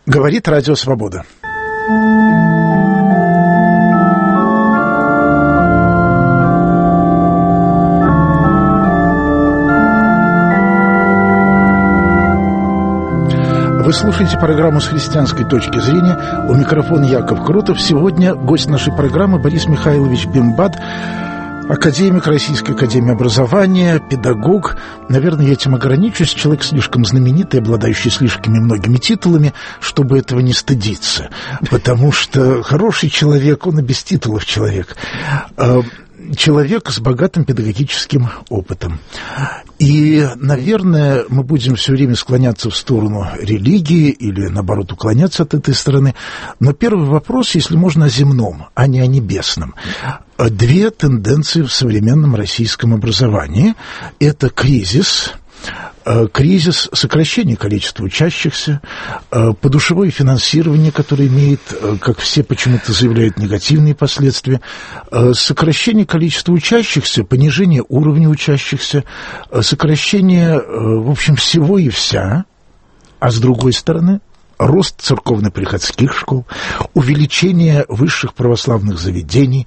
Говорит Радио Свобода. Вы слушаете программу «С христианской точки зрения». У микрофона Яков Крутов. Сегодня гость нашей программы Борис Михайлович Бимбат, академик Российской академии образования, педагог. Наверное, я этим ограничусь. Человек слишком знаменитый, обладающий слишком многими титулами, чтобы этого не стыдиться. Потому что хороший человек, он и без титулов человек. Человек с богатым педагогическим опытом. И, наверное, мы будем все время склоняться в сторону религии или, наоборот, уклоняться от этой стороны. Но первый вопрос, если можно, о земном, а не о небесном. Две тенденции в современном российском образовании. Это кризис сокращения количества учащихся, подушевое финансирование, которое имеет, как все почему-то заявляют, негативные последствия, сокращение количества учащихся, понижение уровня учащихся, сокращение, в общем, всего и вся, а с другой стороны, рост церковно-приходских школ, увеличение высших православных заведений,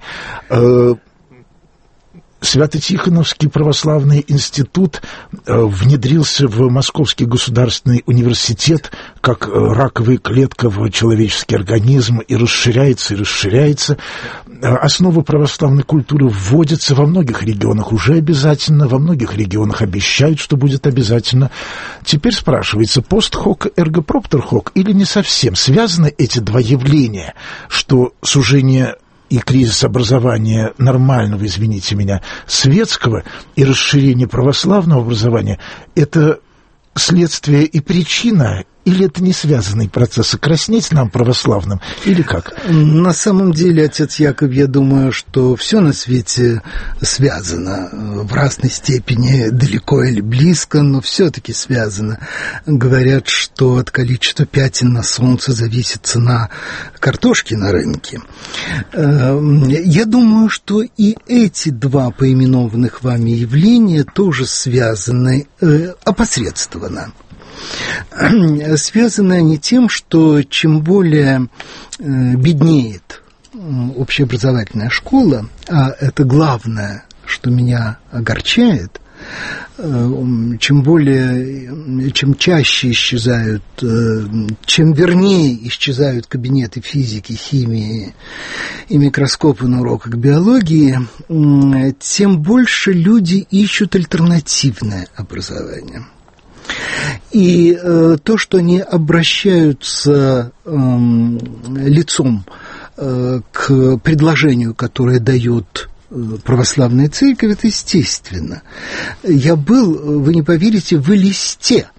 Свято-Тихоновский православный институт внедрился в Московский государственный университет как раковая клетка в человеческий организм и расширяется, и расширяется. Основы православной культуры вводятся во многих регионах уже обязательно, во многих регионах обещают, что будет обязательно. Теперь спрашивается, пост хок эрго проптер хок или не совсем? Связаны эти два явления, что сужение и кризис образования нормального, извините меня, светского и расширение православного образования – это следствие и причина, или это не связанный процесс? Краснеть нам, православным, или как? На самом деле, отец Яков, я думаю, что все на свете связано в разной степени, далеко или близко, но все-таки связано. Говорят, что от количества пятен на солнце зависит цена картошки на рынке. Я думаю, что и эти два поименованных вами явления тоже связаны опосредственно. Связаны они тем, что чем более беднеет общеобразовательная школа, а это главное, что меня огорчает, чем чаще исчезают, чем вернее исчезают кабинеты физики, химии и микроскопы на уроках биологии, тем больше люди ищут альтернативное образование. И то, что они обращаются лицом к предложению, которое дает православная церковь, это естественно. Я был, вы не поверите, в Элисте,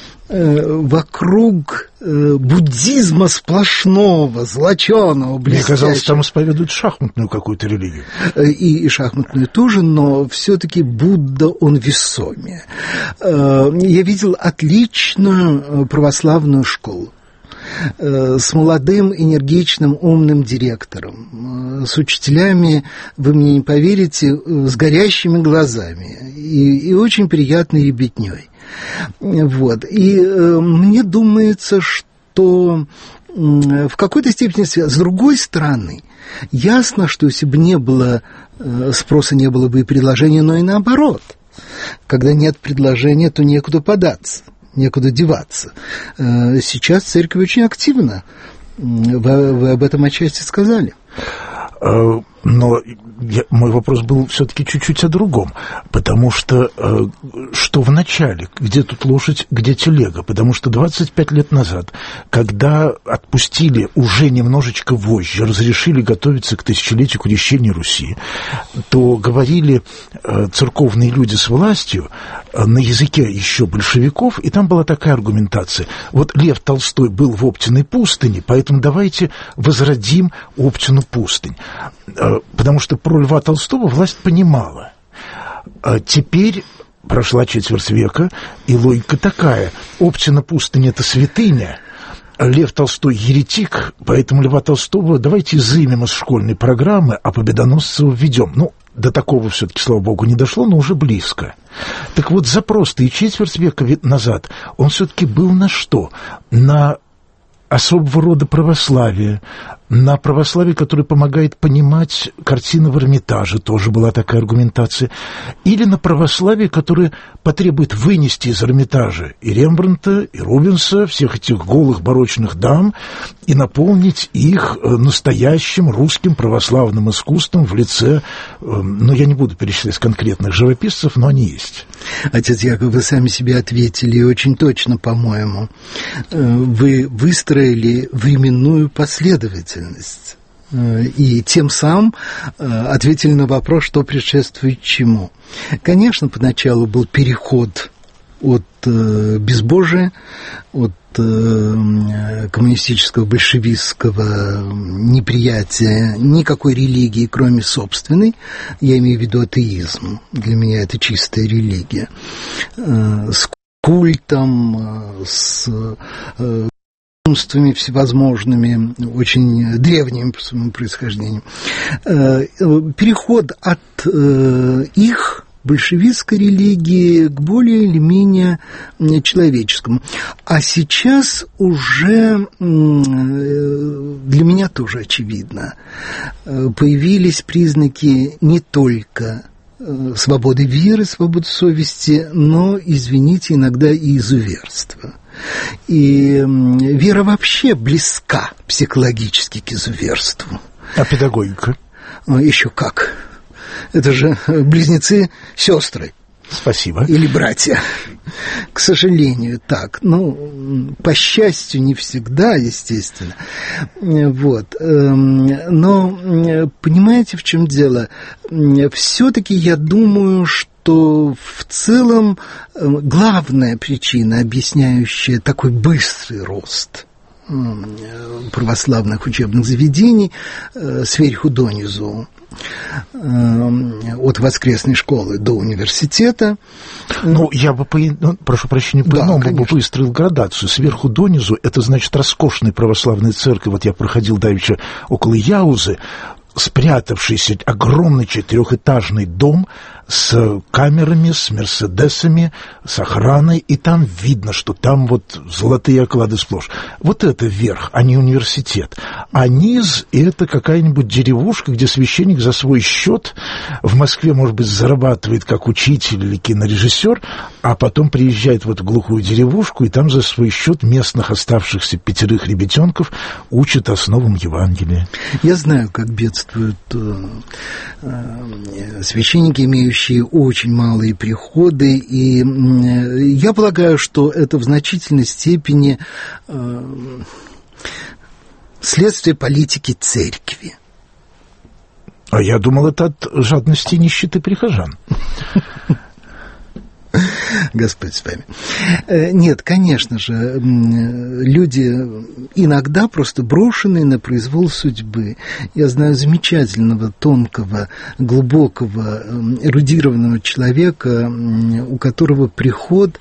вокруг буддизма сплошного, золоченого, блестящего. Мне казалось, там исповедуют шахматную какую-то религию. И шахматную тоже, но все-таки Будда, он весомее. Я видел отличную православную школу с молодым, энергичным, умным директором, с учителями, вы мне не поверите, с горящими глазами и очень приятной ребятней. Вот. И мне думается, что в какой-то степени связано. С другой стороны, ясно, что если бы не было спроса, не было бы и предложения, но и наоборот. Когда нет предложения, то некуда податься, некуда деваться. Сейчас церковь очень активна. Вы об этом отчасти сказали. Но мой вопрос был все-таки чуть-чуть о другом, потому что что в начале, где тут лошадь, где телега, потому что 25 лет назад, когда отпустили уже немножечко вожжи, разрешили готовиться к тысячелетию крещения Руси, то говорили церковные люди с властью на языке еще большевиков, и там была такая аргументация. Вот Лев Толстой был в Оптиной пустыне, поэтому давайте возродим Оптину пустынь. Потому что про Льва Толстого власть понимала. Теперь прошла четверть века, и логика такая. Оптина пустыня – это святыня, Лев Толстой – еретик, поэтому Льва Толстого давайте изымем из школьной программы, а Победоносцева введем. Ну, до такого все-таки, слава богу, не дошло, но уже близко. Так вот, запрос-то и четверть века назад, он все-таки был на что? На особого рода православие, на православие, которое помогает понимать картины в Эрмитаже, тоже была такая аргументация, или на православие, которое потребует вынести из Эрмитажа и Рембрандта, и Рубенса, всех этих голых барочных дам, и наполнить их настоящим русским православным искусством в лице, ну, я не буду перечислять конкретных живописцев, но они есть. Отец Яков, вы сами себе ответили очень точно, по-моему. Вы выстроили временную последовательность и тем самым ответили на вопрос, что предшествует чему. Конечно, поначалу был переход от безбожия, от коммунистического, большевистского неприятия никакой религии, кроме собственной, я имею в виду атеизм, для меня это чистая религия, с культом, с всевозможными, очень древними по своему происхождению. Переход от их большевистской религии к более или менее человеческому. А сейчас уже для меня тоже очевидно. Появились признаки не только свободы веры, свободы совести, но, извините, иногда и изуверства. И вера вообще близка психологически к изуверству. А педагогика? Еще как. Это же близнецы-сестры. Спасибо. Или братья. К сожалению, так. Ну, по счастью, не всегда, естественно. Вот. Но понимаете, в чем дело? Все-таки я думаю, что в целом главная причина, объясняющая такой быстрый рост православных учебных заведений сверху донизу, от воскресной школы до университета. Ну, я бы, прошу прощения, по-иному бы выстроил градацию. Сверху донизу, это значит роскошная православная церковь. Вот я проходил давеча около Яузы, спрятавшийся огромный 4-этажный дом с камерами, с мерседесами, с охраной, и там видно, что там вот золотые оклады сплошь. Вот это верх, а не университет. А низ — это какая-нибудь деревушка, где священник за свой счет в Москве, может быть, зарабатывает как учитель или кинорежиссер, а потом приезжает в эту глухую деревушку, и там за свой счет местных оставшихся 5 ребятенков учат основам Евангелия. Я знаю, как бедствуют священники, имеющие очень малые приходы, и я полагаю, что это в значительной степени следствие политики церкви. А я думал, это от жадности и нищеты прихожан. Господь с вами. Нет, конечно же, люди иногда просто брошенные на произвол судьбы. Я знаю замечательного, тонкого, глубокого, эрудированного человека, у которого приход,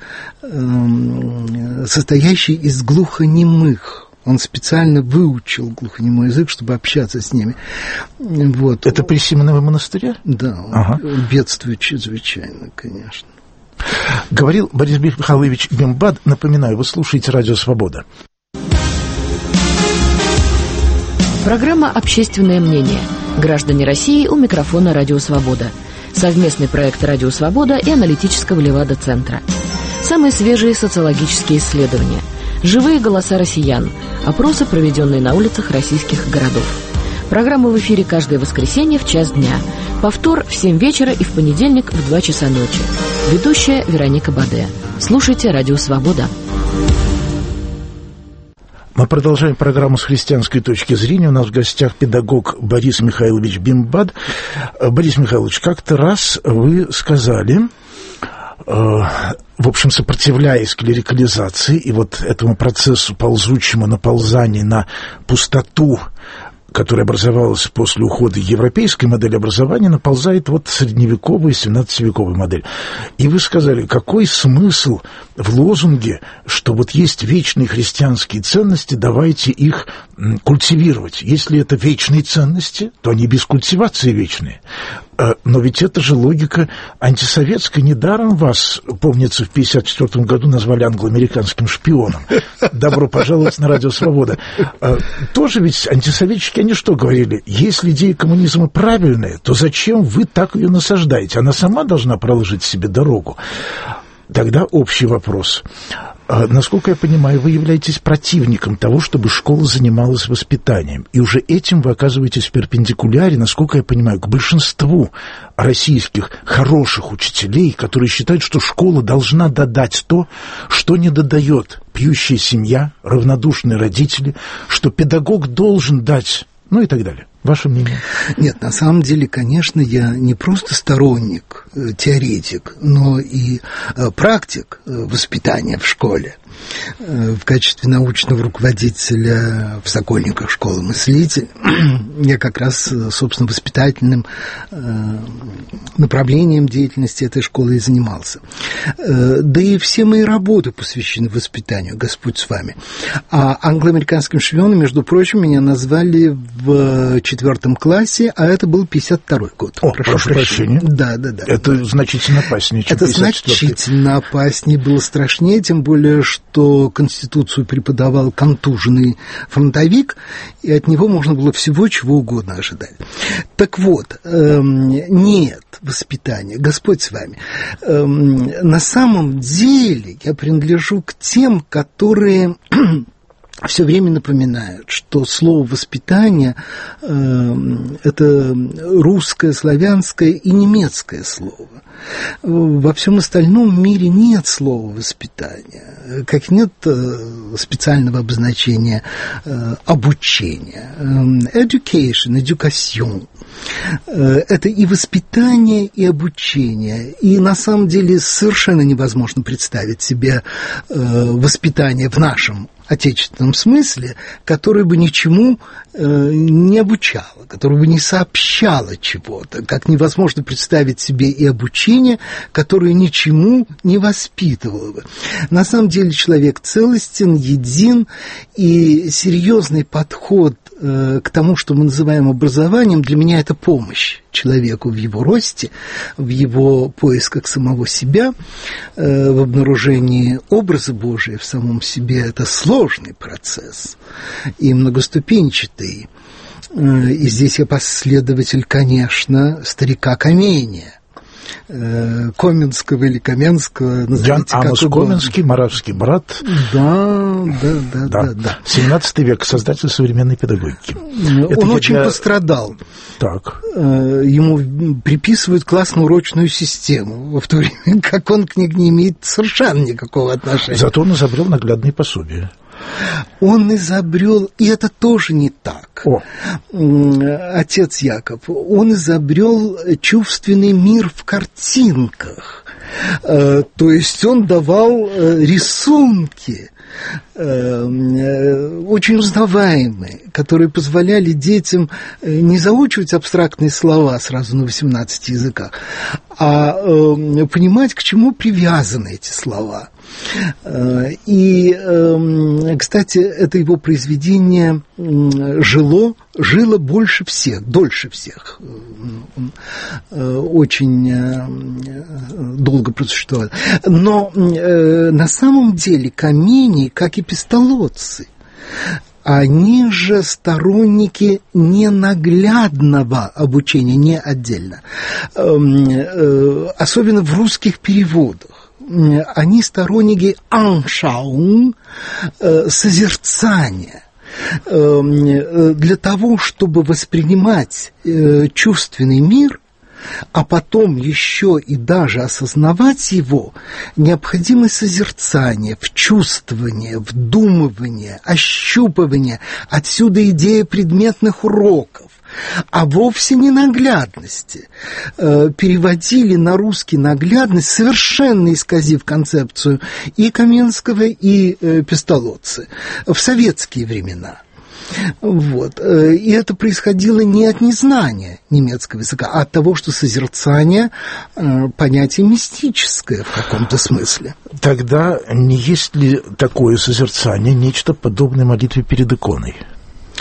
состоящий из глухонемых. Он специально выучил глухонемой язык, чтобы общаться с ними. Вот. Это при Симоновом монастыре? Да, он бедствует чрезвычайно, конечно. Говорил Борис Михайлович Бимбад. Напоминаю, вы слушаете «Радио Свобода». Программа «Общественное мнение». Граждане России, у микрофона «Радио Свобода». Совместный проект «Радио Свобода» и аналитического Левада-центра. Самые свежие социологические исследования. Живые голоса россиян. Опросы, проведенные на улицах российских городов. Программа в эфире каждое воскресенье в час дня. Повтор в 7 вечера и в понедельник в 2 часа ночи. Ведущая Вероника Баде. Слушайте «Радио Свобода». Мы продолжаем программу с христианской точки зрения. У нас в гостях педагог Борис Михайлович Бимбад. Борис Михайлович, как-то раз вы сказали, в общем, сопротивляясь клерикализации и вот этому процессу ползучему наползания на пустоту, которая образовалась после ухода европейской модели образования, наползает вот средневековая, 17-вековая модель. И вы сказали, какой смысл в лозунге, что вот есть вечные христианские ценности, давайте их культивировать. Если это вечные ценности, то они без культивации вечные. Но ведь это же логика антисоветская. Недаром вас, помнится, в 1954 году назвали англо-американским шпионом. Добро пожаловать на Радио Свобода. Тоже ведь антисоветчики, они что говорили? Если идея коммунизма правильная, то зачем вы так ее насаждаете? Она сама должна проложить себе дорогу. Тогда общий вопрос. Насколько я понимаю, вы являетесь противником того, чтобы школа занималась воспитанием. И уже этим вы оказываетесь в перпендикуляре, насколько я понимаю, к большинству российских хороших учителей, которые считают, что школа должна додать то, что не додает пьющая семья, равнодушные родители, что педагог должен дать, ну и так далее. Ваше мнение? Нет, на самом деле, конечно, я не просто сторонник, теоретик, но и практик воспитания в школе. В качестве научного руководителя в Сокольниках школы-мыслитель я как раз, собственно, воспитательным направлением деятельности этой школы и занимался. Да и все мои работы посвящены воспитанию, Господь с вами. А англо-американским шпионом, между прочим, меня назвали в 4 классе, а это был 52-й год. Прошу прощения. Да. Это значительно опаснее, чем 54-й. Это значительно опаснее, было страшнее, тем более, что Конституцию преподавал контуженный фронтовик, и от него можно было всего чего угодно ожидать. Так вот, нет воспитания, Господь с вами. На самом деле я принадлежу к тем, которые все время напоминают, что слово «воспитание» – это русское, славянское и немецкое слово. Во всем остальном мире нет слова «воспитание», как нет специального обозначения обучения. Education, education. Это и воспитание, и обучение. И на самом деле совершенно невозможно представить себе воспитание в нашем отечественном смысле, которое бы ничему не обучало, которое бы не сообщало чего-то, как невозможно представить себе и обучение, которое ничему не воспитывало бы. На самом деле человек целостен, един, и серьезный подход к тому, что мы называем образованием, для меня это помощь человеку в его росте, в его поисках самого себя, в обнаружении образа Божия в самом себе. Это сложный процесс и многоступенчатый. И здесь я последователь, конечно, старика Камения. Коменского или Каменского, Ян Амос Коменский, моравский брат. Да. 17 век, создатель современной педагогики. Он очень пострадал. Так. Ему приписывают классно-урочную систему, в то время как он к ней не имеет совершенно никакого отношения. Зато он изобрел наглядные пособия. Он изобрел, и это тоже не так. Отец Яков, он изобрел чувственный мир в картинках. То есть он давал рисунки, очень узнаваемые, которые позволяли детям не заучивать абстрактные слова сразу на 18 языках, а понимать, к чему привязаны эти слова. И, кстати, это его произведение жило больше всех, дольше всех. Очень долго просуществовало. Но на самом деле Камений, как и пестолодцы, они же сторонники ненаглядного обучения, не отдельно. Особенно в русских переводах. Они сторонники Anschauung, созерцания. Для того, чтобы воспринимать чувственный мир, а потом еще и даже осознавать его, необходимо созерцание, вчувствование, вдумывание, ощупывание. Отсюда идея предметных уроков. А вовсе не наглядности. Переводили на русский наглядность, совершенно исказив концепцию и Каменского, и пестолодцы в советские времена. Вот. И это происходило не от незнания немецкого языка, а от того, что созерцание – понятие мистическое в каком-то смысле. Тогда не есть ли такое созерцание нечто подобное молитве перед иконой?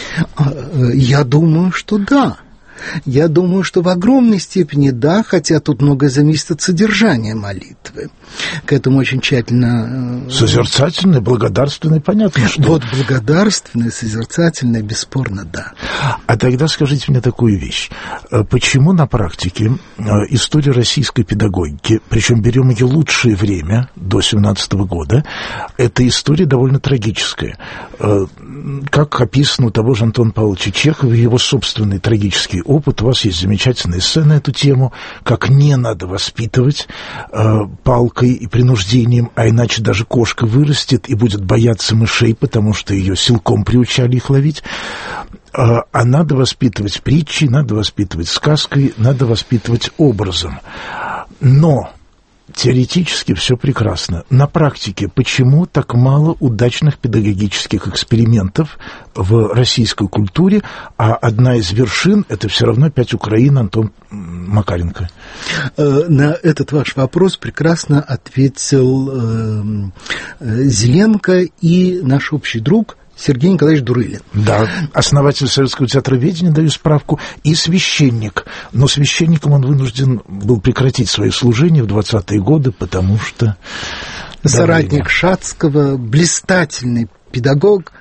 Я думаю, что да. Я думаю, что в огромной степени да, хотя тут многое зависит от содержания молитвы. К этому очень тщательно... Созерцательное, благодарственное, понятно, что... Вот благодарственное, созерцательное, бесспорно, да. А тогда скажите мне такую вещь. Почему на практике история российской педагогики, причем берем ее лучшее время, до 17 года, эта история довольно трагическая. Как описано у того же Антона Павловича Чехова, его собственный трагический опыт, у вас есть замечательная эссе на эту тему, как не надо воспитывать палкой и принуждением, а иначе даже кошка вырастет и будет бояться мышей, потому что ее силком приучали их ловить. А надо воспитывать притчей, надо воспитывать сказкой, надо воспитывать образом. Но теоретически все прекрасно. На практике почему так мало удачных педагогических экспериментов в российской культуре, а одна из вершин — это все равно опять Украина, Антон Макаренко? На этот ваш вопрос прекрасно ответил Зеленко и наш общий друг Сергей Николаевич Дурылин. Да, основатель Советского театроведения, даю справку, и священник. Но священником он вынужден был прекратить свое служение в 20-е годы, потому что... Соратник Шацкого, блистательный педагог,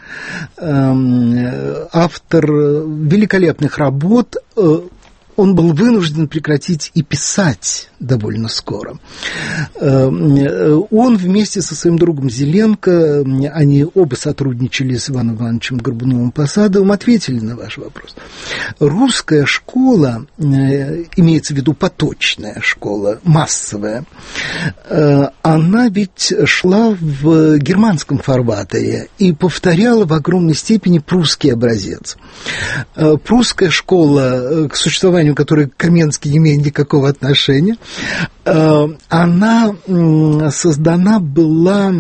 автор великолепных работ. Он был вынужден прекратить и писать довольно скоро. Он вместе со своим другом Зеленко, они оба сотрудничали с Иваном Ивановичем Горбуновым-Посадовым, ответили на ваш вопрос. Русская школа, имеется в виду поточная школа, массовая, она ведь шла в германском фарватере и повторяла в огромной степени прусский образец. Прусская школа, к существованию которой Каменский не имеет никакого отношения, она создана была,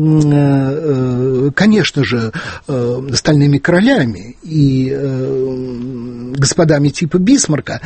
конечно же, стальными королями и господами типа Бисмарка,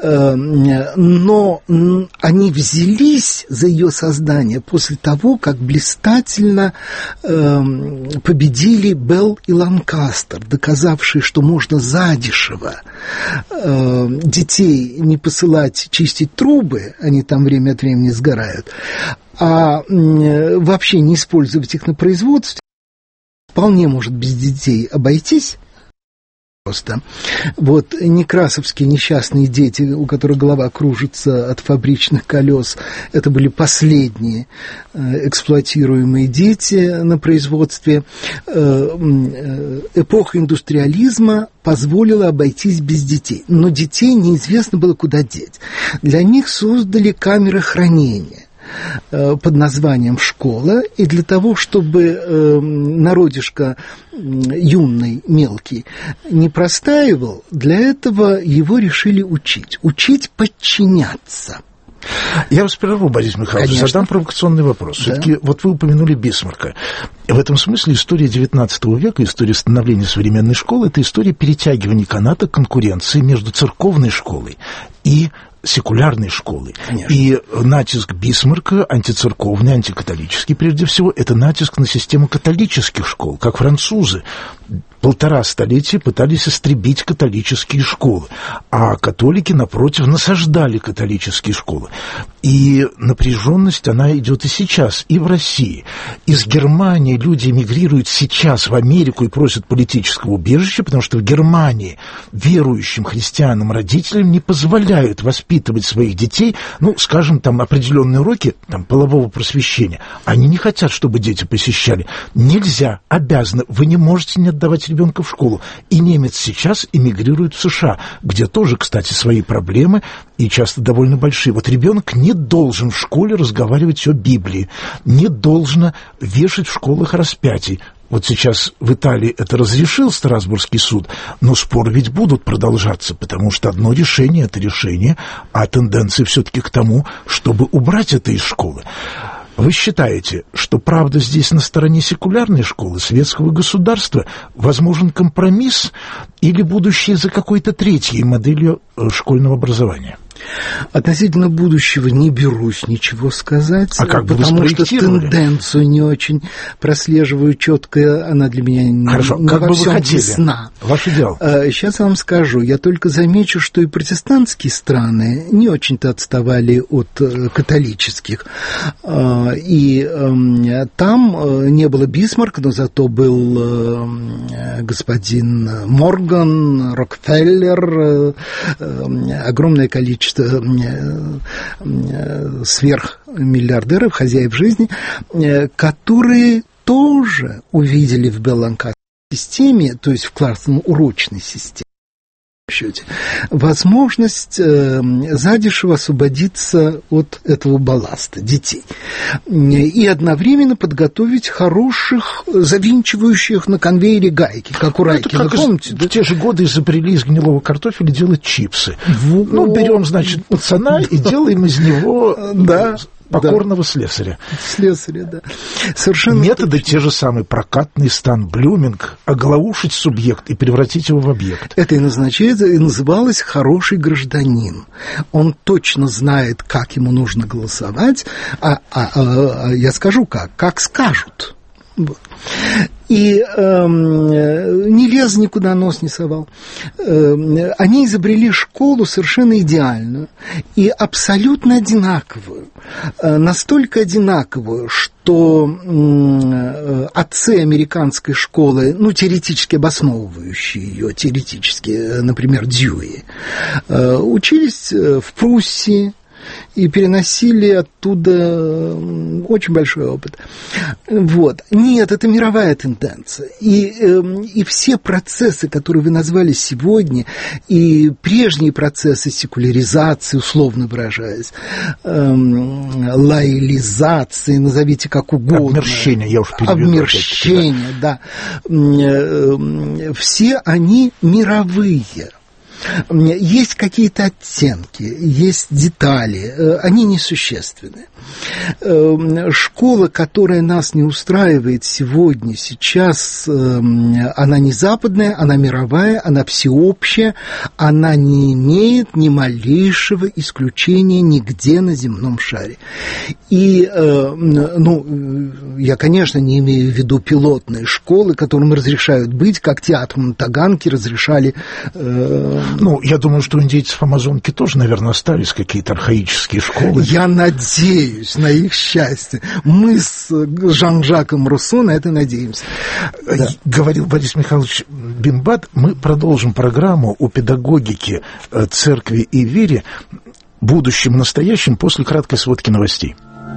но они взялись за ее создание после того, как блистательно победили Белл и Ланкастер, доказавшие, что можно задешево детей не посылать чистить трубы, они там время от времени сгорают, а вообще не использовать их на производстве, вполне может без детей обойтись. Просто. Вот некрасовские несчастные дети, у которых голова кружится от фабричных колес, это были последние эксплуатируемые дети на производстве. Эпоха индустриализма позволила обойтись без детей, но детей неизвестно было куда деть. Для них создали камеры хранения под названием «школа», и для того, чтобы народишко юный, мелкий не простаивал, для этого его решили учить подчиняться. Я вас прерву, Борис Михайлович, задам провокационный вопрос. Да. Все-таки вот вы упомянули Бисмарка. В этом смысле история XIX века, история становления современной школы — это история перетягивания каната конкуренции между церковной школой и секулярной школы. Конечно. И натиск Бисмарка, антицерковный, антикатолический, прежде всего, это натиск на систему католических школ, как французы 1,5 столетия пытались истребить католические школы, а католики, напротив, насаждали католические школы. И напряженность, она идет и сейчас, и в России. Из Германии люди эмигрируют сейчас в Америку и просят политического убежища, потому что в Германии верующим христианам родителям не позволяют воспитывать своих детей, ну, скажем, там определенные уроки там, полового просвещения. Они не хотят, чтобы дети посещали. Нельзя, обязаны. Вы не можете не отдавать ребенка в школу. И немец сейчас эмигрирует в США, где тоже, кстати, свои проблемы, и часто довольно большие. Вот ребенок не должен в школе разговаривать о Библии, не должно вешать в школах распятий. Вот сейчас в Италии это разрешил Страсбургский суд, но споры ведь будут продолжаться, потому что одно решение — это решение, а тенденции все-таки к тому, чтобы убрать это из школы. Вы считаете, что правда здесь на стороне секулярной школы, светского государства, возможен компромисс или будущее за какой-то третьей моделью школьного образования? Относительно будущего не берусь ничего сказать, потому что тенденцию не очень прослеживаю четко, она для меня не во всем ясна. Ваше дело. Сейчас я вам скажу, я только замечу, что и протестантские страны не очень-то отставали от католических, и там не было Бисмарка, но зато был господин Морган, Рокфеллер, огромное количество сверхмиллиардеров, хозяев жизни, которые тоже увидели в Белланкасской системе, то есть в классно-урочной системе, возможность задешево освободиться от этого балласта детей и одновременно подготовить хороших, завинчивающих на конвейере гайки, как у Райкина, помните? В те же годы изобрели из гнилого картофеля делать чипсы. Берем, значит, пацана и делаем из него... покорного слесаря. Слесаря, да. Совершенно методы те же самые. Прокатный стан, блюминг, оглаушить субъект и превратить его в объект. Это и называлось «хороший гражданин». Он точно знает, как ему нужно голосовать, я скажу как скажут. Вот. И не лез никуда, нос не совал. Они изобрели школу совершенно идеальную и абсолютно одинаковую. Настолько одинаковую, что отцы американской школы, теоретически обосновывающие ее, теоретически, например, Дьюи, учились в Пруссии, и переносили оттуда очень большой опыт. Вот. Нет, это мировая тенденция. И все процессы, которые вы назвали сегодня, и прежние процессы секуляризации, условно выражаясь, лаилизации, назовите как угодно. Обмерщение, я уж переведу. Обмерщение, да. Все они мировые. Есть какие-то оттенки, есть детали, они несущественны. Школа, которая нас не устраивает сегодня, сейчас, она не западная, она мировая, она всеобщая, она не имеет ни малейшего исключения нигде на земном шаре. И, я, конечно, не имею в виду пилотные школы, которым разрешают быть, как театру на Таганке разрешали... я думаю, что у индейцев Амазонки тоже, наверное, остались какие-то архаические школы. Я надеюсь на их счастье. Мы с Жан-Жаком Руссо на это надеемся. Да. Говорил Борис Михайлович Бимбат. Мы продолжим программу о педагогике, церкви и вере, будущем и настоящем, после краткой сводки новостей.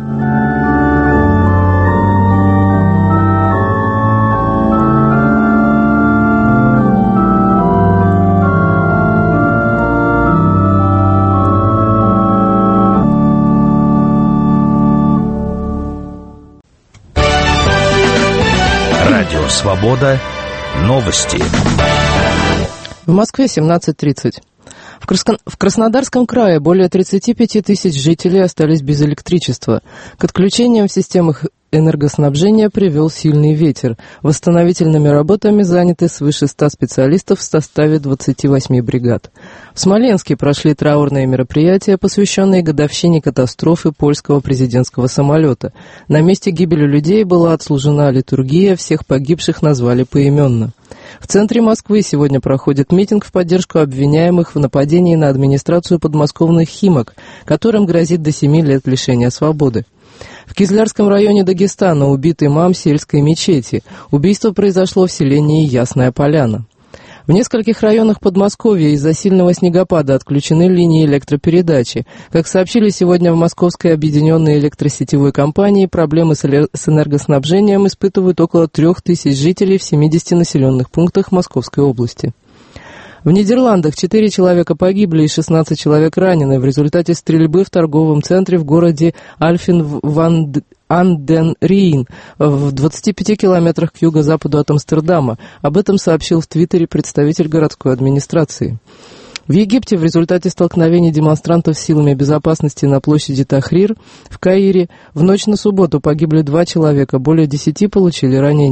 Свобода. Новости. В Москве 17:30. В Краснодарском крае более 35 тысяч жителей остались без электричества. К отключениям в системах энергоснабжения привел сильный ветер. Восстановительными работами заняты свыше 100 специалистов в составе 28 бригад. В Смоленске прошли траурные мероприятия, посвященные годовщине катастрофы польского президентского самолета. На месте гибели людей была отслужена литургия, всех погибших назвали поименно. В центре Москвы сегодня проходит митинг в поддержку обвиняемых в нападении на администрацию подмосковных Химок, которым грозит до 7 лет лишения свободы. В Кизлярском районе Дагестана убит имам сельской мечети. Убийство произошло в селении Ясная Поляна. В нескольких районах Подмосковья из-за сильного снегопада отключены линии электропередачи. Как сообщили сегодня в Московской объединенной электросетевой компании, проблемы с энергоснабжением испытывают около 3000 жителей в 70 населенных пунктах Московской области. В Нидерландах 4 человека погибли и 16 человек ранены в результате стрельбы в торговом центре в городе Альфен-ван-ден-Риен в 25 километрах к юго-западу от Амстердама. Об этом сообщил в Твиттере представитель городской администрации. В Египте в результате столкновений демонстрантов с силами безопасности на площади Тахрир в Каире в ночь на субботу погибли 2 человека, более 10 получили ранения.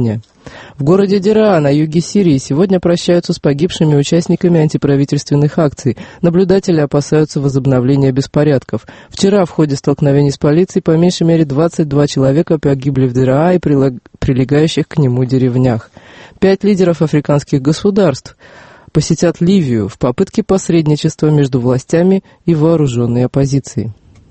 В городе Дераа на юге Сирии сегодня прощаются с погибшими участниками антиправительственных акций. Наблюдатели опасаются возобновления беспорядков. Вчера в ходе столкновений с полицией по меньшей мере 22 человека погибли в Дераа и прилегающих к нему деревнях. 5 лидеров африканских государств посетят Ливию в попытке посредничества между властями и вооруженной оппозицией.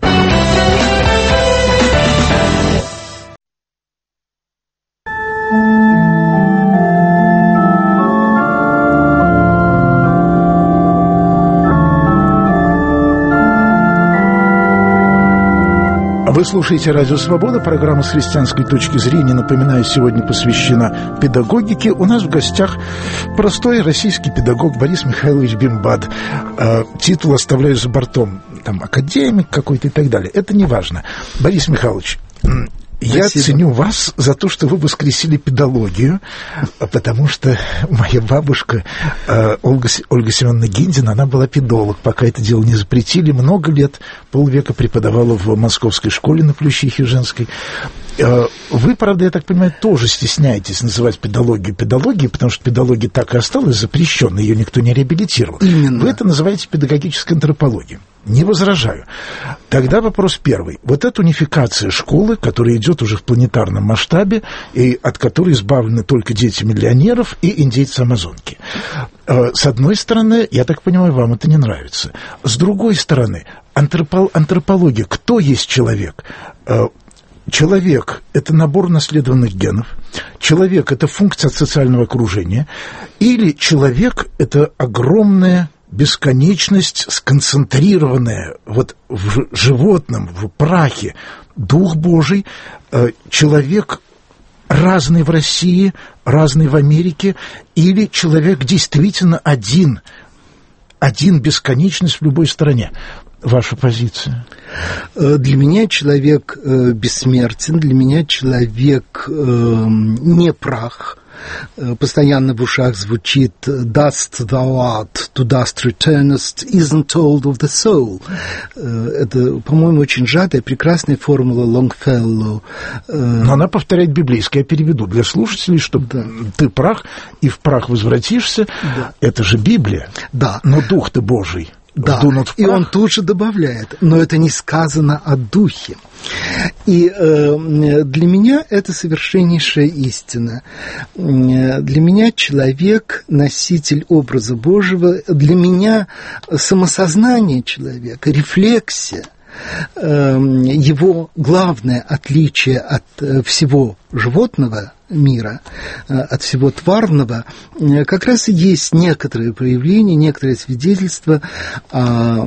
Вы слушаете «Радио Свобода», программа «С христианской точки зрения». Напоминаю, сегодня посвящена педагогике. У нас в гостях простой российский педагог Борис Михайлович Бимбат. Титул оставляю за бортом. Там академик какой-то и так далее. Это не важно. Борис Михайлович, я ценю вас за то, что вы воскресили педагогию, потому что моя бабушка Ольга Семеновна Гиндина, она была педагог, пока это дело не запретили. Много лет, полвека преподавала в московской школе на Плющихе женской. Вы, правда, я так понимаю, тоже стесняетесь называть педагогию педагогией, потому что педагогия так и осталась запрещенной, ее никто не реабилитировал. Именно. Вы это называете педагогической антропологией. Не возражаю. Тогда вопрос первый. Вот эта унификация школы, которая идет уже в планетарном масштабе, и от которой избавлены только дети миллионеров и индейцы-амазонки. С одной стороны, я так понимаю, вам это не нравится. С другой стороны, антропология. Кто есть человек? Человек – это набор наследованных генов, человек – это функция от социального окружения, или человек – это огромная бесконечность, сконцентрированная вот в животном, в прахе, Дух Божий, человек разный в России, разный в Америке, или человек действительно один бесконечность в любой стране. Ваша позиция? Для меня человек бессмертен, для меня человек не прах. Постоянно в ушах звучит «Dust thou art, to dust returnest, isn't told of the soul». Это, по-моему, очень сжатая, прекрасная формула Лонгфеллоу. Но она повторяет библейское. Я переведу для слушателей, что да. Ты прах, и в прах возвратишься. Да. Это же Библия. Да. Но Дух-то Божий. Да, и он тут же добавляет, но это не сказано о духе. И для меня это совершеннейшая истина. Для меня человек – носитель образа Божьего, для меня самосознание человека, рефлексия, его главное отличие от всего животного мира, от всего тварного, как раз и есть некоторые проявления, некоторые свидетельства о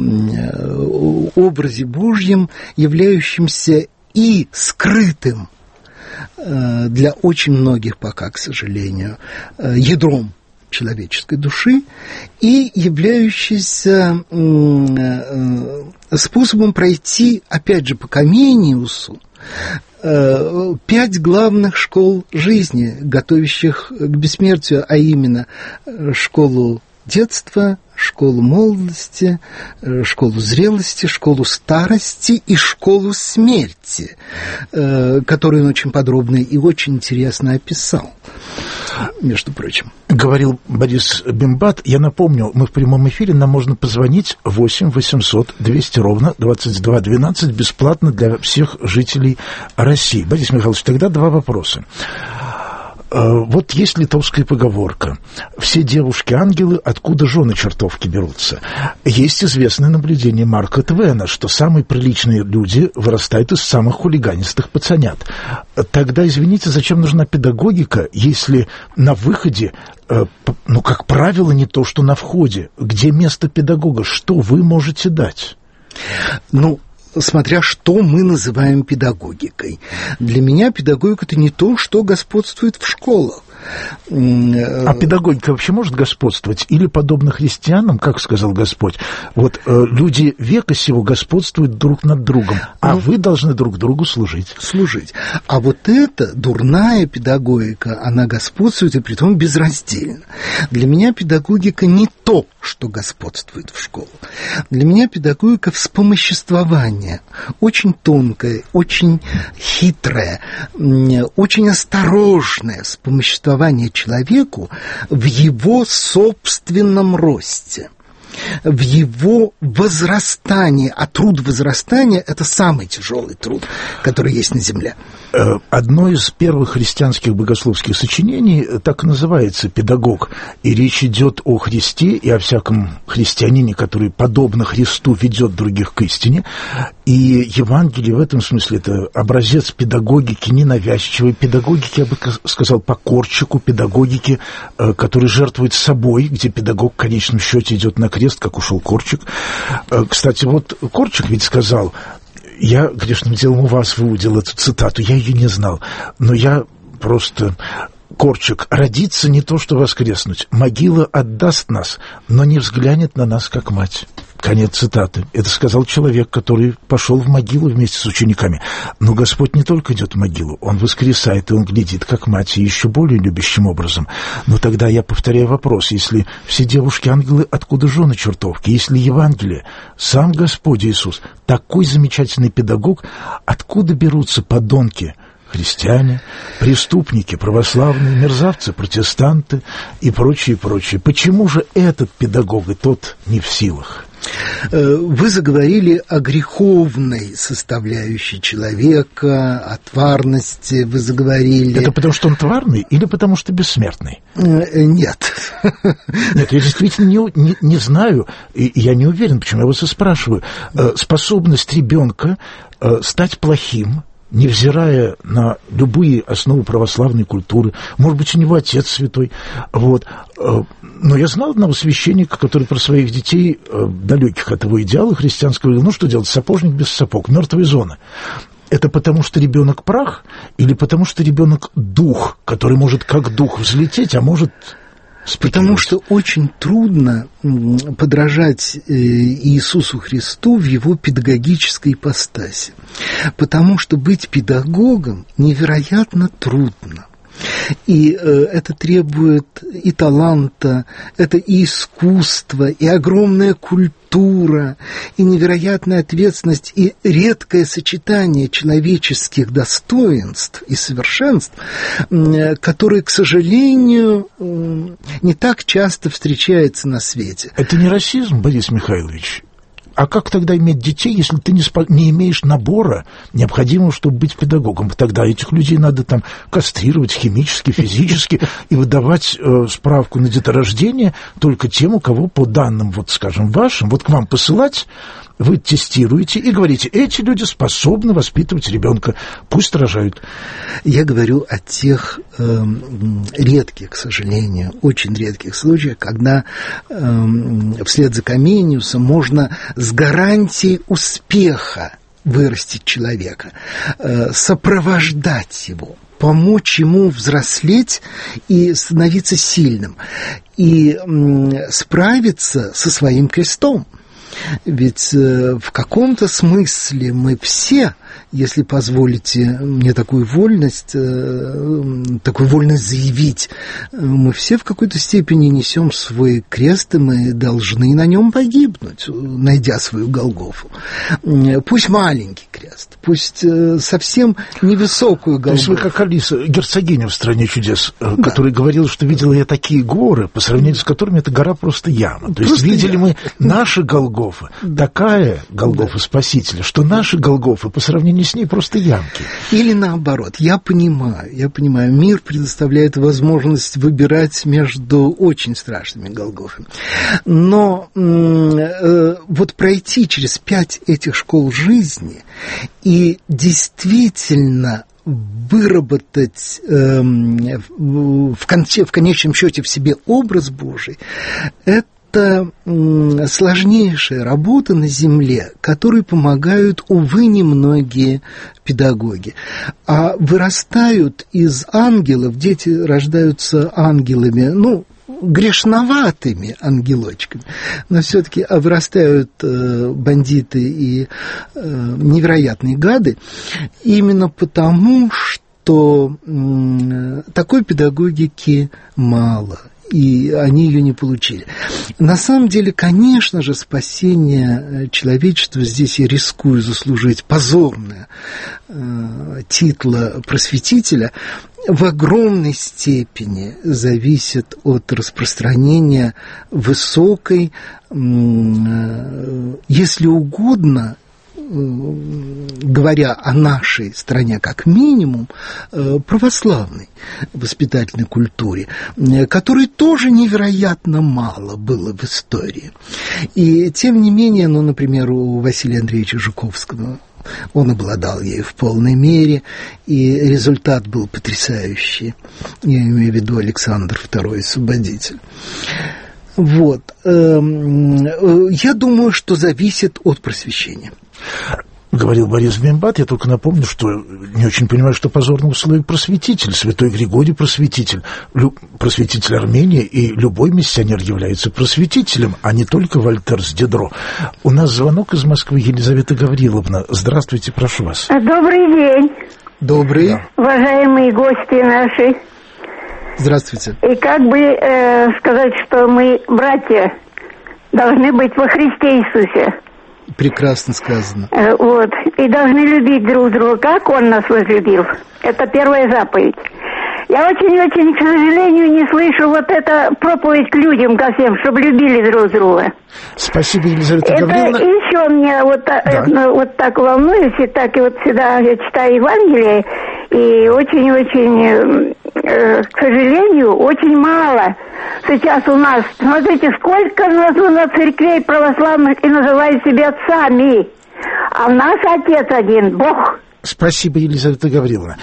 образе Божьем, являющемся и скрытым для очень многих пока, к сожалению, ядром человеческой души и являющийся способом пройти, опять же, по Комениусу, 5 главных школ жизни, готовящих к бессмертию, а именно школу детства, школу молодости, школу зрелости, школу старости и школу смерти, которую он очень подробно и очень интересно описал, между прочим. Говорил Борис Бимбат. Я напомню, мы в прямом эфире, нам можно позвонить 8 800 200 ровно 22 12 бесплатно для всех жителей России. Борис Михайлович, тогда 2 вопроса. Вот есть литовская поговорка: все девушки ангелы, откуда жены чертовки берутся. Есть известное наблюдение Марка Твена, что самые приличные люди вырастают из самых хулиганистых пацанят. Тогда, извините, зачем нужна педагогика, если на выходе, ну, как правило, не то, что на входе? Где место педагога? Что вы можете дать? Ну, смотря что мы называем педагогикой. Для меня педагогика – это не то, что господствует в школах. А педагогика вообще может господствовать? Или, подобно христианам, как сказал Господь, вот люди века сего господствуют друг над другом, а вы должны друг другу служить. Служить. А вот эта дурная педагогика, она господствует, и притом безраздельно. Для меня педагогика не то, что господствует в школах. Для меня педагогика вспомоществование. Очень тонкое, очень хитрое, очень осторожное вспомоществование существования человеку в его собственном росте, в его возрастании. А труд возрастания – это самый тяжелый труд, который есть на земле. Одно из первых христианских богословских сочинений так и называется «Педагог». И речь идет о Христе и о всяком христианине, который, подобно Христу, ведет других к истине. И Евангелие в этом смысле – это образец педагогики, ненавязчивой педагогики, я бы сказал, по Корчику, педагогики, который жертвует собой, где педагог в конечном счете идет на крест, как ушел Корчик. Кстати, вот Корчик ведь сказал... Я грешным делом у вас выудил эту цитату, я ее не знал, но я просто... Корчик, родиться не то, что воскреснуть. Могила отдаст нас, но не взглянет на нас, как мать. Конец цитаты. Это сказал человек, который пошел в могилу вместе с учениками. Но Господь не только идет в могилу, Он воскресает, и Он глядит, как мать, и еще более любящим образом. Но тогда я повторяю вопрос. Если все девушки ангелы, откуда жены чертовки? Если Евангелие, сам Господь Иисус, такой замечательный педагог, откуда берутся подонки? Христиане, преступники, православные, мерзавцы, протестанты и прочее, прочее. Почему же этот педагог и тот не в силах? Вы заговорили о греховной составляющей человека, о тварности, вы заговорили... Это потому, что он тварный или потому, что бессмертный? Нет. Нет, я действительно не знаю, и я не уверен, почему я вас и спрашиваю. Способность ребенка стать плохим, невзирая на любые основы православной культуры, может быть, у него отец святой, вот. Но я знал одного священника, который про своих детей, далеких от его идеала христианского, говорил, ну что делать, сапожник без сапог, мертвая зона. Это потому, что ребенок прах, или потому, что ребенок дух, который может как дух взлететь, а может... Потому что очень трудно подражать Иисусу Христу в его педагогической ипостаси. Потому что быть педагогом невероятно трудно. И это требует и таланта, это и искусство, и огромная культура, и невероятная ответственность, и редкое сочетание человеческих достоинств и совершенств, которые, к сожалению, не так часто встречаются на свете. Это не расизм, Борис Михайлович? А как тогда иметь детей, если ты не имеешь набора, необходимого, чтобы быть педагогом? Тогда этих людей надо там кастрировать химически, физически и выдавать справку на деторождение только тем, у кого по данным, вот скажем, вашим, вот к вам посылать, вы тестируете и говорите, эти люди способны воспитывать ребенка, пусть рожают. Я говорю о тех редких, к сожалению, очень редких случаях, когда вслед за Комениусом можно с гарантией успеха вырастить человека, сопровождать его, помочь ему взрослеть и становиться сильным, и справиться со своим крестом. Ведь в каком-то смысле мы все, если позволите мне такую вольность заявить, мы все в какой-то степени несем свой крест, и мы должны на нем погибнуть, найдя свою Голгофу. Пусть маленький крест, пусть совсем невысокую Голгофу. То есть вы как Алиса, герцогиня в «Стране чудес», да, которая говорила, что видела я такие горы, по сравнению с которыми эта гора просто яма. То есть видели мы наши Голгофы, такая Голгофа Спасителя, что наши Голгофы по сравнению с ней просто ямки. Или наоборот, я понимаю, мир предоставляет возможность выбирать между очень страшными Голгофами. Но вот пройти через 5 этих школ жизни и действительно выработать в конечном счете в себе образ Божий, это сложнейшая работа на земле, которой помогают, увы, немногие педагоги. А вырастают из ангелов, дети рождаются ангелами, грешноватыми ангелочками, но все-таки вырастают бандиты и невероятные гады именно потому, что такой педагогики мало, и они ее не получили. На самом деле, конечно же, спасение человечества, здесь я рискую заслужить позорное титла просветителя, в огромной степени зависит от распространения высокой, если угодно, говоря о нашей стране как минимум, православной воспитательной культуре, которой тоже невероятно мало было в истории. И тем не менее, например, у Василия Андреевича Жуковского он обладал ей в полной мере, и результат был потрясающий. Я имею в виду Александр II Освободитель. Вот. Я думаю, что зависит от просвещения. Говорил Борис Бембат, я только напомню, что не очень понимаю, что позорно условие просветитель, святой Григорий просветитель, просветитель Армении, и любой миссионер является просветителем, а не только Вольтер с Дидро. У нас звонок из Москвы, Елизавета Гавриловна. Здравствуйте, прошу вас. Добрый день. Добрый. Да. Уважаемые гости наши. Здравствуйте. И как бы сказать, что мы, братья, должны быть во Христе Иисусе. Прекрасно сказано. Вот. И должны любить друг друга, как Он нас возлюбил. Это первая заповедь. Я очень-очень, к сожалению, не слышу вот это проповедь к людям ко всем, чтобы любили друг друга. Спасибо, Елизавета Гавриловна. Это еще меня вот так волнует, и так и вот всегда я читаю Евангелие, и очень-очень, к сожалению, очень мало сейчас у нас. Смотрите, сколько названо церквей православных и называют себя отцами, а у нас Отец один, Бог. Спасибо, Елизавета Гавриловна.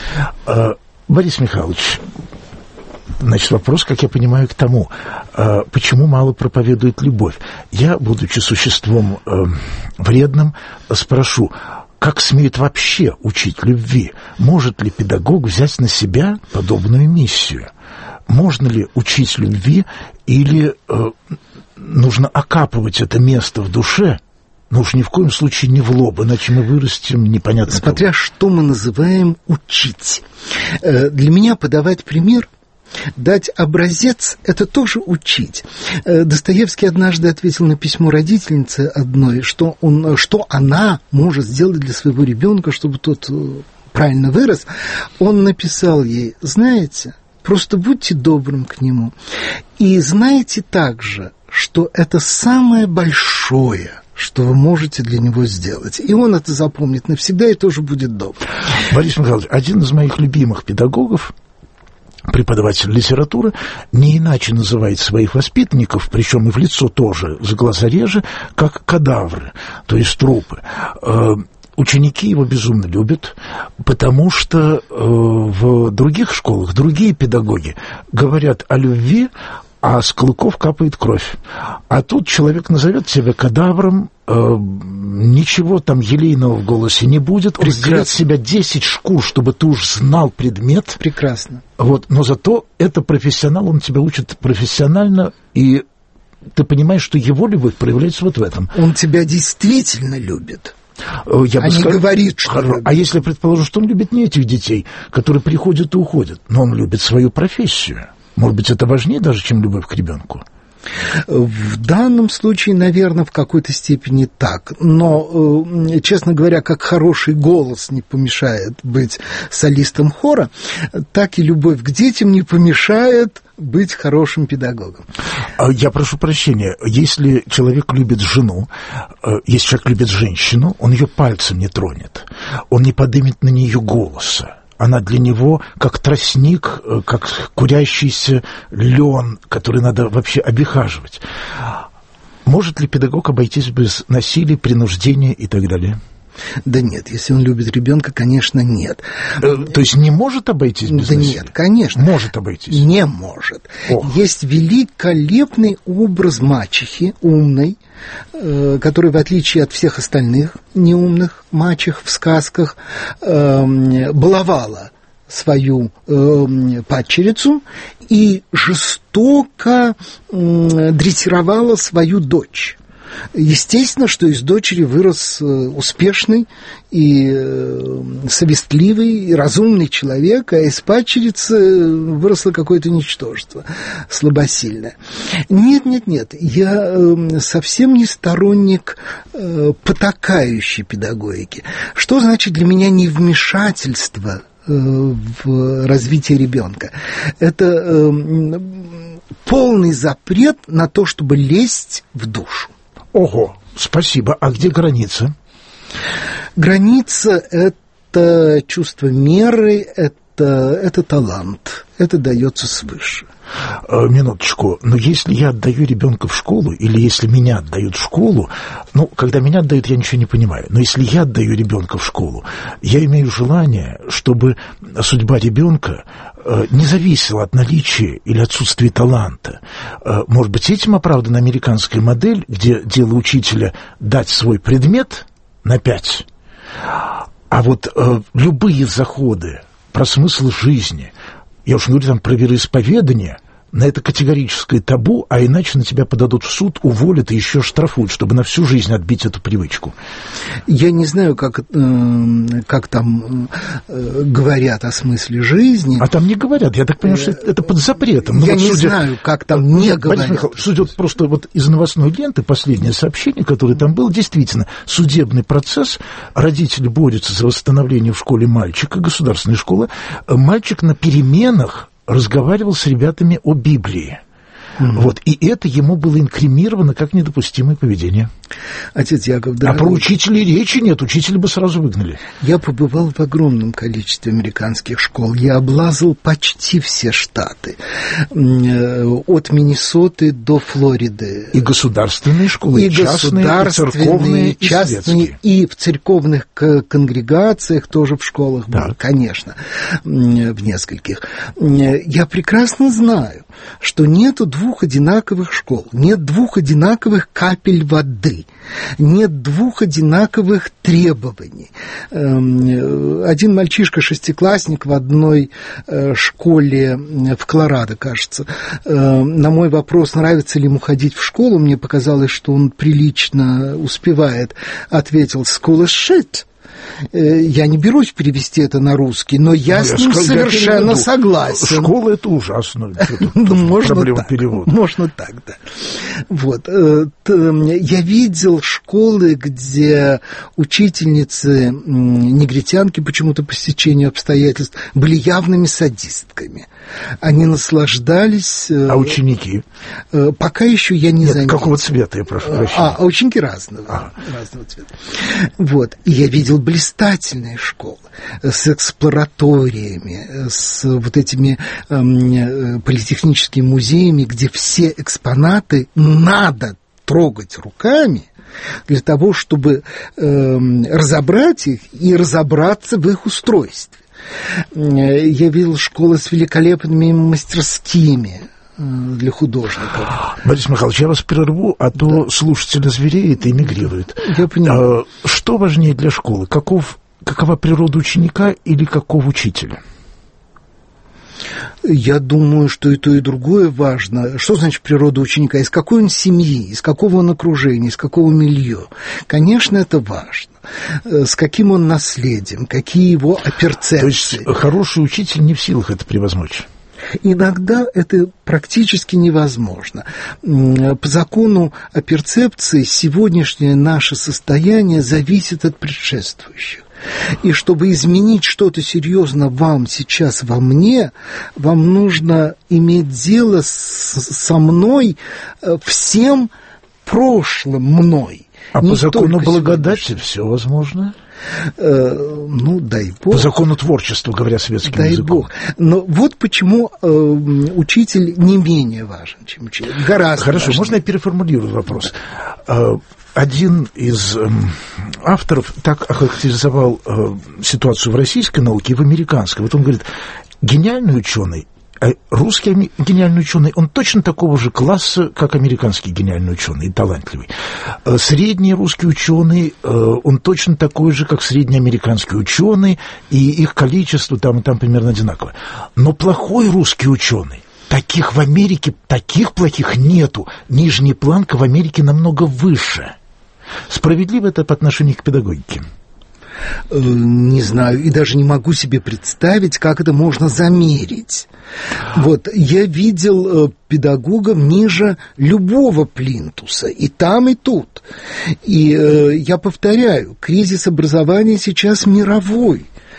Борис Михайлович, значит, вопрос, как я понимаю, к тому, почему мало проповедует любовь. Я, будучи существом вредным, спрошу, как смеет вообще учить любви? Может ли педагог взять на себя подобную миссию? Можно ли учить любви, или нужно окапывать это место в душе? Но уж ни в коем случае не в лоб, иначе мы вырастем непонятно Смотря кого. что мы называем учить. Для меня подавать пример, дать образец – это тоже учить. Достоевский однажды ответил на письмо родительнице одной, что она может сделать для своего ребенка, чтобы тот правильно вырос. Он написал ей: знаете, просто будьте добрым к нему. И знаете также, что это самое большое, что вы можете для него сделать. И он это запомнит навсегда и тоже будет добр. Борис Михайлович, один из моих любимых педагогов, преподаватель литературы, не иначе называет своих воспитанников, причем и в лицо тоже, за глаза реже, как кадавры, то есть трупы. Ученики его безумно любят, потому что в других школах другие педагоги говорят о любви, а с клыков капает кровь. А тут человек назовет себя кадавром, ничего там елейного в голосе не будет. Он сделает себя 10 шкур, чтобы ты уж знал предмет. Прекрасно. Вот, но зато это профессионал, он тебя учит профессионально, и ты понимаешь, что его любовь проявляется вот в этом. Он тебя действительно любит. Не говорит, что... А если предположу, что он любит не этих детей, которые приходят и уходят, но он любит свою профессию. Может быть, это важнее даже, чем любовь к ребенку? В данном случае, наверное, в какой-то степени так. Но, честно говоря, как хороший голос не помешает быть солистом хора, так и любовь к детям не помешает быть хорошим педагогом. Я прошу прощения, если человек любит жену, если человек любит женщину, он ее пальцем не тронет, он не поднимет на нее голоса. Она для него как тростник, как курящийся лен, который надо вообще обихаживать. Может ли педагог обойтись без насилия, принуждения и так далее? Да нет, если он любит ребенка, конечно, нет. То есть не может обойтись без насилия? Да нет, конечно. Может обойтись? Не может. Есть великолепный образ мачехи, умной, которая, в отличие от всех остальных неумных мачех в сказках, баловала свою падчерицу и жестоко дрессировала свою дочь. Естественно, что из дочери вырос успешный и совестливый, и разумный человек, а из падчерицы выросло какое-то ничтожество слабосильное. Нет, я совсем не сторонник потакающей педагогики. Что значит для меня невмешательство в развитии ребенка. Это полный запрет на то, чтобы лезть в душу. Ого, спасибо. А где граница? Граница – это чувство меры, это талант, это дается свыше. Минуточку, но если я отдаю ребенка в школу, или если меня отдают в школу, ну, когда меня отдают, я ничего не понимаю, но если я отдаю ребенка в школу, я имею желание, чтобы судьба ребенка не зависела от наличия или отсутствия таланта. Может быть, этим оправдана американская модель, где дело учителя дать свой предмет на 5, а вот любые заходы про смысл жизни, я уж не говорю там про вероисповедание, на это категорическое табу, а иначе на тебя подадут в суд, уволят и еще штрафуют, чтобы на всю жизнь отбить эту привычку. Я не знаю, как там говорят о смысле жизни. А там не говорят, я так понимаю, что это под запретом. Я не знаю, как там не говорят. Михаил, судя просто вот из новостной ленты, последнее сообщение, которое там было, действительно, судебный процесс, родители борются за восстановление в школе мальчика, государственная школа, мальчик на переменах разговаривал с ребятами о Библии. Вот, и это ему было инкримировано как недопустимое поведение. Отец Яков, дорогой, а про учителей речи нет, учителя бы сразу выгнали. Я побывал в огромном количестве американских школ. Я облазал почти все штаты. От Миннесоты до Флориды. И государственные школы, и частные, и церковные, и частные, и в церковных конгрегациях тоже в школах было, конечно, в нескольких. Я прекрасно знаю, что нету 2 одинаковых школ, нет 2 одинаковых капель воды, нет 2 одинаковых требований. Один мальчишка, 6-классник в одной школе в Колорадо, кажется, на мой вопрос, нравится ли ему ходить в школу, мне показалось, что он прилично успевает, ответил: «School is shit». Я не берусь перевести это на русский, но я с ним совершенно согласен. Школа – это ужасно. Можно так, да. Вот. Я видел школы, где учительницы, негритянки, почему-то по стечению обстоятельств, были явными садистками. Они наслаждались... А ученики? Пока еще я не заметил. Какого цвета, я прошу прощения? Ученики разного цвета. Вот. И я видел блистательные школы с эксплораториями, с вот этими политехническими музеями, где все экспонаты надо трогать руками для того, чтобы разобрать их и разобраться в их устройстве. Я видел школы с великолепными мастерскими для художников. Борис Михайлович, я вас прерву, а то слушатель звереет и эмигрирует. Я понимаю. Что важнее для школы? Какова природа ученика или какого учителя? Я думаю, что и то, и другое важно. Что значит природа ученика? Из какой он семьи, из какого он окружения, из какого мильё? Конечно, это важно. С каким он наследием, какие его перцепции. То есть хороший учитель не в силах это превозмочь? Иногда это практически невозможно. По закону о перцепции сегодняшнее наше состояние зависит от предшествующих. И чтобы изменить что-то серьезно вам сейчас во мне, вам нужно иметь дело со мной, всем прошлым мной. А по закону благодати все возможно? Дай Бог. По закону творчества, говоря светским языком. Дай Бог. Но вот почему учитель не менее важен, чем учитель. Гораздо Хорошо, важнее. можно я переформулирую вопрос? Один из авторов так охарактеризовал ситуацию в российской науке и в американской. Вот он говорит, гениальный ученый, русский гениальный ученый, он точно такого же класса, как американский гениальный ученый, и талантливый. Средний русский ученый, он точно такой же, как средний американский ученый, и их количество там и там примерно одинаковое. Но плохой русский ученый, таких в Америке, таких плохих нету. Нижняя планка в Америке намного выше. Справедливо это по отношению к педагогике? Не знаю, и даже не могу себе представить, как это можно замерить. Вот, я видел педагогов ниже любого плинтуса, и там, и тут. И я повторяю, кризис образования сейчас мировой.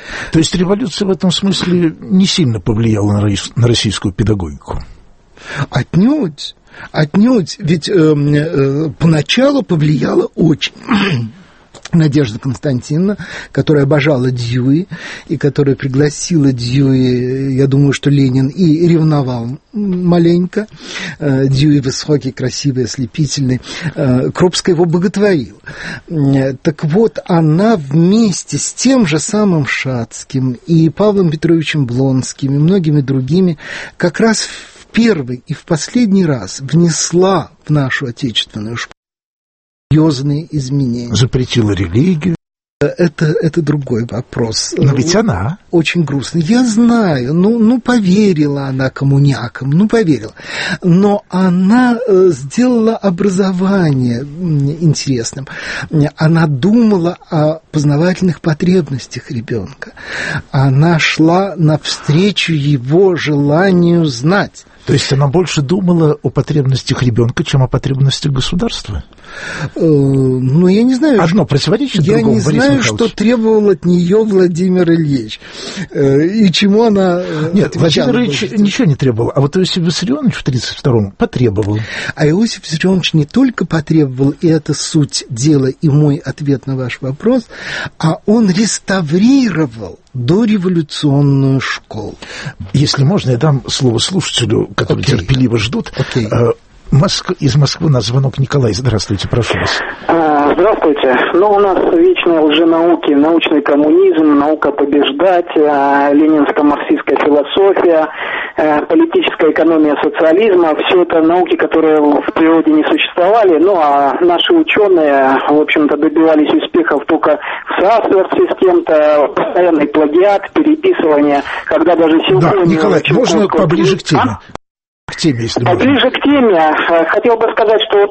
То есть революция в этом смысле не сильно повлияла на российскую педагогику? Отнюдь. Ведь поначалу повлияла очень. Надежда Константиновна, которая обожала Дьюи, и которая пригласила Дьюи, я думаю, что Ленин и ревновал маленько. Дьюи высокий, красивый, ослепительный. Крупская его боготворила. Так вот, она вместе с тем же самым Шацким и Павлом Петровичем Блонским и многими другими как раз в первый и в последний раз внесла в нашу отечественную школу серьезные изменения. Запретила религию. Это другой вопрос. Но ведь она... Очень грустно. Я знаю, поверила она коммунякам, поверила. Но она сделала образование интересным. Она думала о познавательных потребностях ребенка. Она шла навстречу его желанию знать. То есть она больше думала о потребностях ребенка, чем о потребностях государства? Я не знаю. Одно противоречит другому, Я не знаю, что требовал от нее Владимир Ильич. И чему она... Нет, Владимир Ильич ничего не требовал. А вот Иосиф Виссарионович в 1932-м потребовал. А Иосиф Виссарионович не только потребовал, и это суть дела, и мой ответ на ваш вопрос, а он реставрировал дореволюционную школу. Если можно, я дам слово слушателю, который терпеливо ждут. Из Москвы на звонок Николай. Здравствуйте, прошу вас. Здравствуйте. У нас вечные лженауки, научный коммунизм, наука побеждать, ленинско-марксистская философия, политическая экономия социализма. Все это науки, которые в природе не существовали. А наши ученые, в общем-то, добивались успехов только в соавторстве с кем-то, постоянный плагиат, переписывание, когда даже симфония... Да, Николай, можно поближе к теме? К теме, если можно. Ближе к теме, хотел бы сказать, что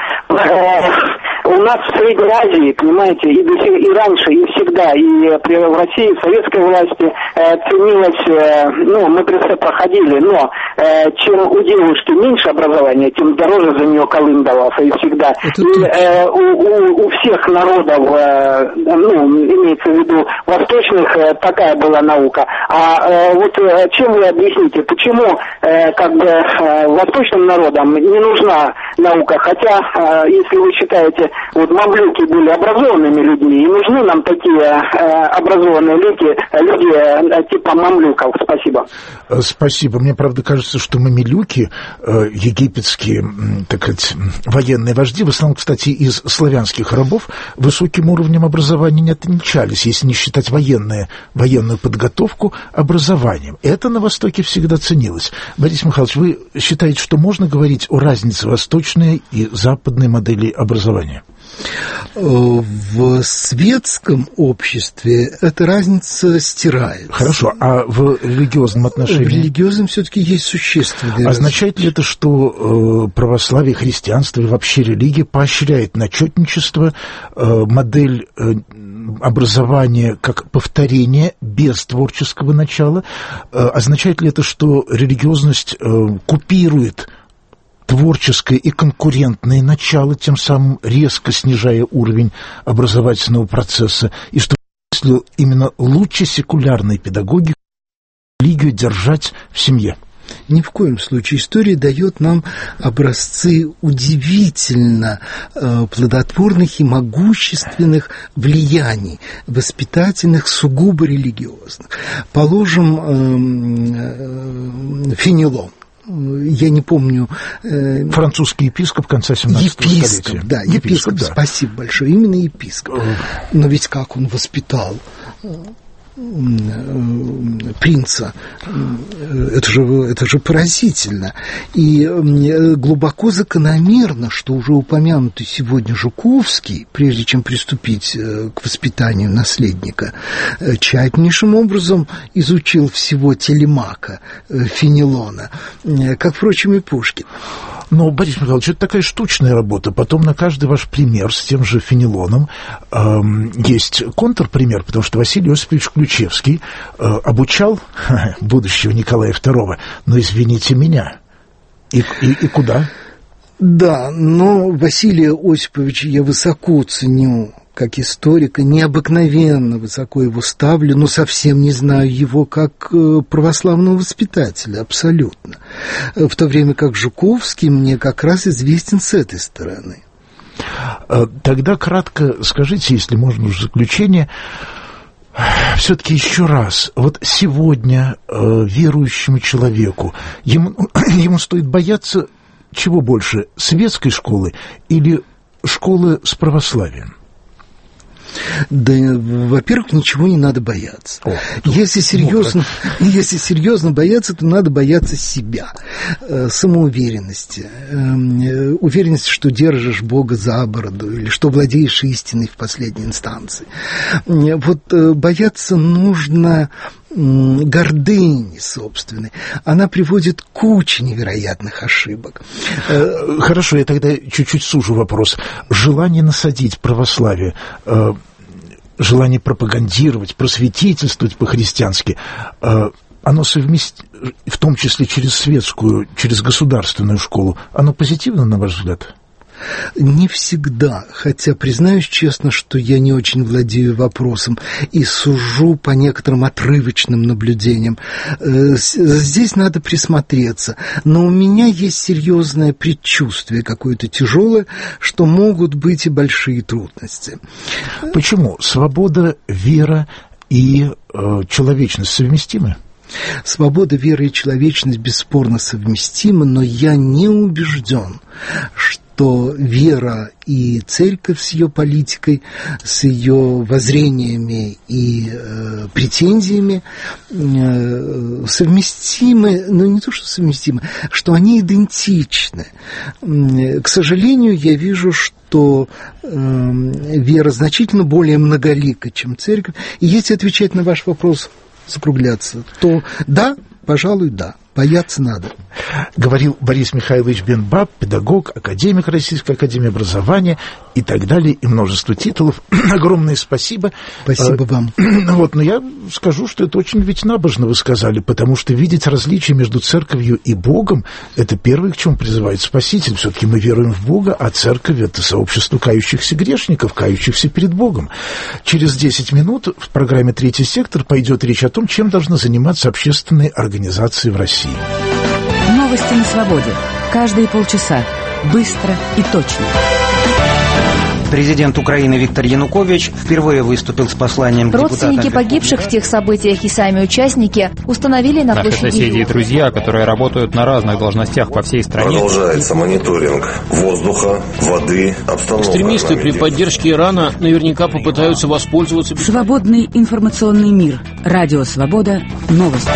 у нас в Средней Азии, понимаете, и раньше, и всегда, и в России, в советской власти ценилось, мы через это проходили, но чем у девушки меньше образования, тем дороже за нее колым давался, и всегда. У всех народов, имеется в виду восточных, такая была наука. Чем вы объясните, почему восточным народам не нужна наука, хотя, если вы считаете, мамлюки были образованными людьми, и нужны нам такие образованные люди типа мамлюков. Спасибо. Спасибо. Мне, правда, кажется, что мамилюки, египетские, так сказать, военные вожди, в основном, кстати, из славянских рабов, высоким уровнем образования не отличались, если не считать военную подготовку образованием. Это на Востоке всегда ценилось. Борис Михайлович, вы считаете, что можно говорить о разнице восточной и западной модели образования? В светском обществе эта разница стирается. Хорошо, а в религиозном отношении? В религиозном все-таки есть существенные Означает ли это, что православие, христианство и вообще религия поощряет начетничество, модель образования как повторение без творческого начала? Означает ли это, что религиозность купирует творческое и конкурентное начало, тем самым резко снижая уровень образовательного процесса, и что именно лучше секулярной педагогики религию держать в семье? Ни в коем случае. История дает нам образцы удивительно плодотворных и могущественных влияний, воспитательных, сугубо религиозных. Положим, Фенелон. Я не помню... Французский епископ конца 17-го столетия. Да, епископ, да. Спасибо большое. Именно епископ. Но ведь как он воспитал принца, это же поразительно. И глубоко закономерно, что уже упомянутый сегодня Жуковский, прежде чем приступить к воспитанию наследника, тщательнейшим образом изучил всего Телемака, Фенелона, как, впрочем, и Пушкин. Но, Борис Михайлович, это такая штучная работа. Потом на каждый ваш пример с тем же Фенелоном есть контрпример, потому что Василий Осипович Ключевский обучал будущего Николая II, но, извините меня, и куда? Да, но Василия Осиповича я высоко ценю как историка, необыкновенно высоко его ставлю, но совсем не знаю его как православного воспитателя, абсолютно. В то время как Жуковский мне как раз известен с этой стороны. Тогда кратко скажите, если можно, в заключение, все-таки еще раз, вот сегодня верующему человеку, ему стоит бояться чего больше, светской школы или школы с православием? Да, во-первых, ничего не надо бояться. Если серьезно бояться, то надо бояться себя, самоуверенности, уверенности, что держишь Бога за бороду или что владеешь истиной в последней инстанции. Вот бояться нужно гордыни собственной. Она приводит к куче невероятных ошибок. Хорошо, я тогда чуть-чуть сужу вопрос. Желание насадить православие, желание пропагандировать, просветительствовать по-христиански, оно в том числе через светскую, через государственную школу, оно позитивно, на ваш взгляд? Не всегда, хотя признаюсь честно, что я не очень владею вопросом и сужу по некоторым отрывочным наблюдениям. Здесь надо присмотреться, но у меня есть серьезное предчувствие, какое-то тяжелое, что могут быть и большие трудности. Почему? Свобода, вера и человечность совместимы? Свобода, вера и человечность бесспорно совместимы, но я не убежден, что вера и церковь с ее политикой, с ее воззрениями и претензиями совместимы, но не то, что совместимы, что они идентичны. К сожалению, я вижу, что вера значительно более многолика, чем церковь. И если отвечать на ваш вопрос, закругляться, то да, пожалуй, да. Бояться надо. Говорил Борис Михайлович Бенбаб, педагог, академик Российской академии образования и так далее, и множество титулов. Огромное спасибо. Спасибо вам. Вот, но я скажу, что это очень ведь набожно вы сказали, потому что видеть различия между церковью и Богом – это первое, к чему призывает Спаситель. Все-таки мы веруем в Бога, а церковь – это сообщество кающихся грешников, кающихся перед Богом. Через 10 минут в программе «Третий сектор» пойдет речь о том, чем должны заниматься общественные организации в России. Новости на свободе. Каждые полчаса. Быстро и точно. Президент Украины Виктор Янукович впервые выступил с посланием к депутатам. Родственники погибших в тех событиях и сами участники установили на площади. Наши соседи и друзья, которые работают на разных должностях по всей стране. Продолжается мониторинг воздуха, воды, обстановки. Экстремисты при поддержке Ирана наверняка попытаются воспользоваться. Свободный информационный мир. Радио Свобода. Новости.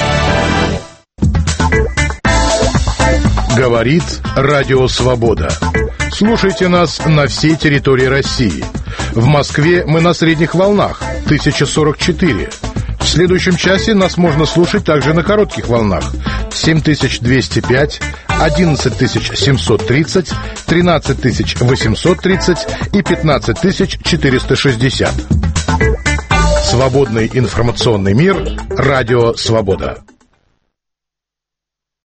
Говорит Радио Свобода. Слушайте нас на всей территории России. В Москве мы на средних волнах 1044. В следующем часе нас можно слушать также на коротких волнах 7205, 11730, 13830 и 15460. Свободный информационный мир. Радио Свобода.